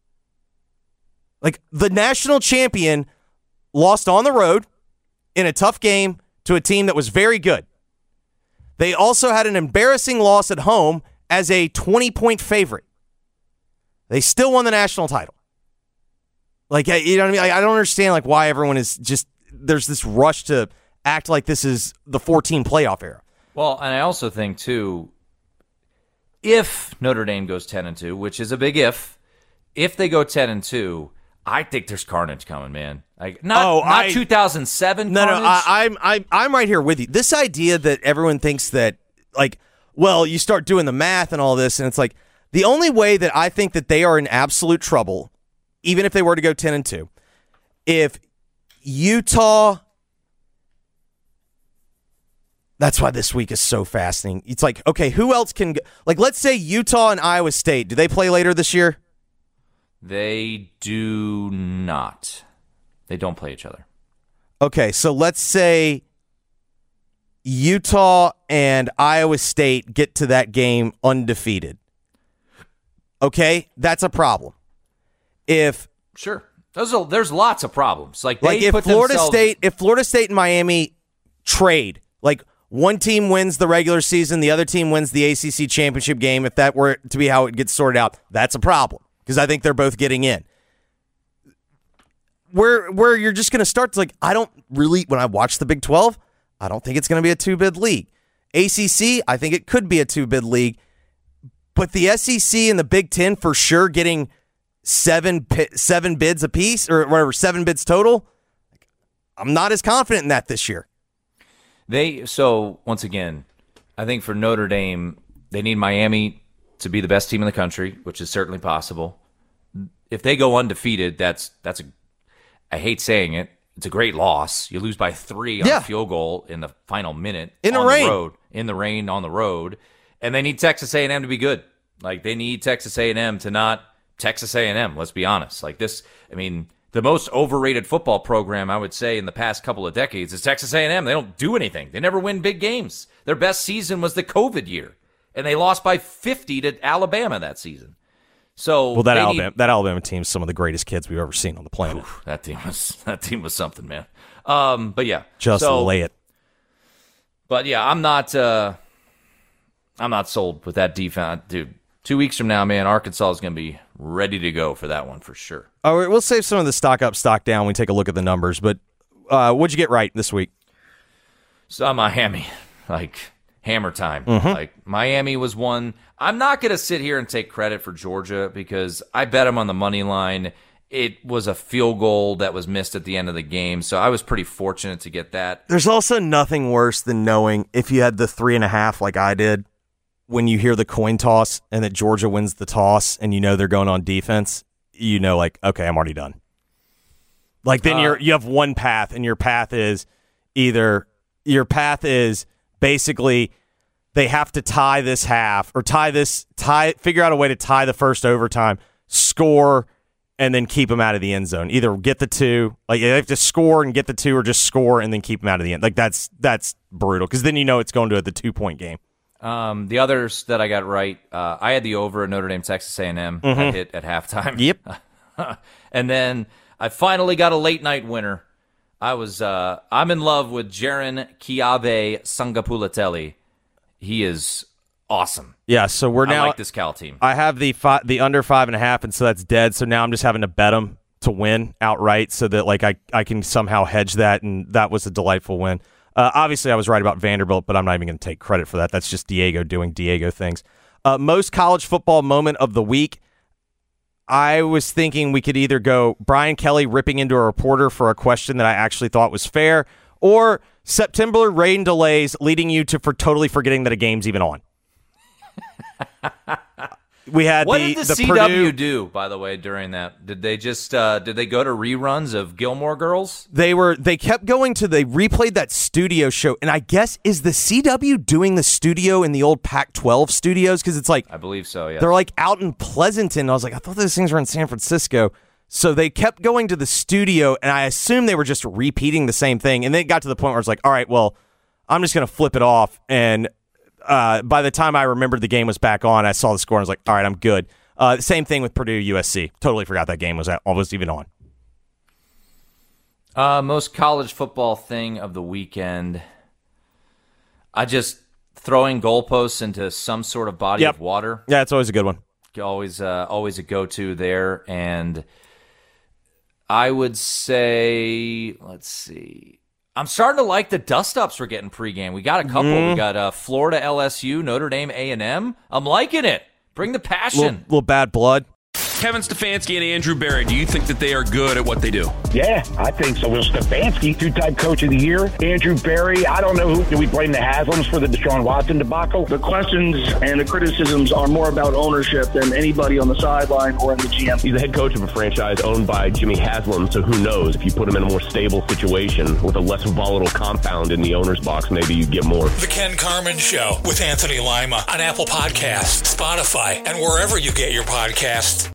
Like, the national champion lost on the road in a tough game to a team that was very good. They also had an embarrassing loss at home as a twenty-point favorite. They still won the national title. Like, you know what I mean? I don't understand, like, why everyone is just, there's this rush to act like this is the fourteen playoff era. Well, and I also think, too, if Notre Dame goes ten and two, which is a big if, if they go ten and two, I think there's carnage coming, man. Like, not, Oh, not I- two thousand seven No, carnage. no, I, I'm, I'm, I'm right here with you. This idea that everyone thinks that, like, well, you start doing the math and all this, and it's like, the only way that I think that they are in absolute trouble, even if they were to go ten and two, if Utah. That's why this week is so fascinating. It's like, okay, who else can go? Like, let's say Utah and Iowa State. Do they play later this year? They do not. They don't play each other. Okay, so let's say Utah and Iowa State get to that game undefeated. Okay, that's a problem. If Sure. Those are, there's lots of problems. Like, they like if put Florida themselves- State, if Florida State and Miami trade, like one team wins the regular season, the other team wins the A C C championship game, if that were to be how it gets sorted out, that's a problem because I think they're both getting in. Where where you're just going to start to like, I don't really, when I watch the Big twelve, I don't think it's going to be a two-bid league. A C C, I think it could be a two-bid league, but the S E C and the Big Ten for sure getting seven seven bids apiece or whatever, seven bids total. I'm not as confident in that this year. They so once again, I think for Notre Dame, they need Miami to be the best team in the country, which is certainly possible. If they go undefeated, that's that's a I hate saying it, it's a great loss. You lose by three on Yeah. a field goal in the final minute In the on rain. the road, in the rain on the road, and they need Texas A and M to be good. Like they need Texas A and M to not Texas A and M. Let's be honest. Like this, I mean. The most overrated football program, I would say, in the past couple of decades is Texas A and M. They don't do anything. They never win big games. Their best season was the COVID year, and they lost by fifty to Alabama that season. So Well, that they Alabama need, that Alabama team's some of the greatest kids we've ever seen on the planet. that team was that team was something, man. Um, but yeah, Just so, lay it. But yeah, I'm not. Uh, I'm not sold with that defense, dude. Two weeks from now, man, Arkansas is going to be ready to go for that one for sure. All right, we'll save some of the stock up, stock down when we take a look at the numbers. But uh, what'd you get right this week? So Miami, like hammer time. Mm-hmm. Like Miami was one. I'm not going to sit here and take credit for Georgia because I bet them on the money line. It was a field goal that was missed at the end of the game, so I was pretty fortunate to get that. There's also nothing worse than knowing if you had the three and a half like I did, when you hear the coin toss and that Georgia wins the toss and you know they're going on defense, you know, like, okay, I'm already done. Like then Uh, you're you have one path, and your path is either your path is basically they have to tie this half or tie this tie figure out a way to tie the first overtime, score, and then keep them out of the end zone. Either get the two, like they have to score and get the two, or just score and then keep them out of the end. Like that's that's brutal because then you know it's going to the two point game. Um, the others that I got right, uh, I had the over at Notre Dame, Texas A and M. Mm-hmm. I hit at halftime. Yep. And then I finally got a late night winner. I was uh, I'm in love with Jaron Kiabe Sangapulatelli. He is awesome. Yeah, so we're now. I like this Cal team. I have the fi- the under five and a half, and so that's dead. So now I'm just having to bet them to win outright, so that like I I can somehow hedge that, and that was a delightful win. Uh, obviously, I was right about Vanderbilt, but I'm not even going to take credit for that. That's just Diego doing Diego things. Uh, most college football moment of the week. I was thinking we could either go Brian Kelly ripping into a reporter for a question that I actually thought was fair, or September rain delays leading you to for totally forgetting that a game's even on. We had what the, did the, the C W Purdue, do, by the way, during that? Did they just uh, did they go to reruns of Gilmore Girls? They were they kept going to they replayed that studio show, and I guess is the C W doing the studio in the old Pac twelve studios, because it's like I believe so. Yeah, they're like out in Pleasanton. I was like, I thought those things were in San Francisco. So they kept going to the studio, and I assumed they were just repeating the same thing. And then it got to the point where it's like, all right, well, I'm just going to flip it off. And uh, by the time I remembered the game was back on, I saw the score and I was like, all right, I'm good. Uh, same thing with Purdue U S C. Totally forgot that game was almost even on. Uh, most college football thing of the weekend. I just throwing goalposts into some sort of body Yep. of water. Yeah, it's always a good one. Always, uh, always a go-to there. And I would say, let's see. I'm starting to like the dust-ups we're getting pregame. We got a couple. Mm-hmm. We got uh, Florida L S U, Notre Dame A and M. I'm liking it. Bring the passion. Little, little bad blood. Kevin Stefanski and Andrew Berry, do you think that they are good at what they do? Yeah, I think so. Will Stefanski, two-time coach of the year. Andrew Berry, I don't know who. Do we blame the Haslams for the Deshaun Watson debacle? The questions and the criticisms are more about ownership than anybody on the sideline or in the G M. He's the head coach of a franchise owned by Jimmy Haslam, so who knows? If you put him in a more stable situation with a less volatile compound in the owner's box, maybe you get more. The Ken Carman Show with Anthony Lima on Apple Podcasts, Spotify, and wherever you get your podcasts.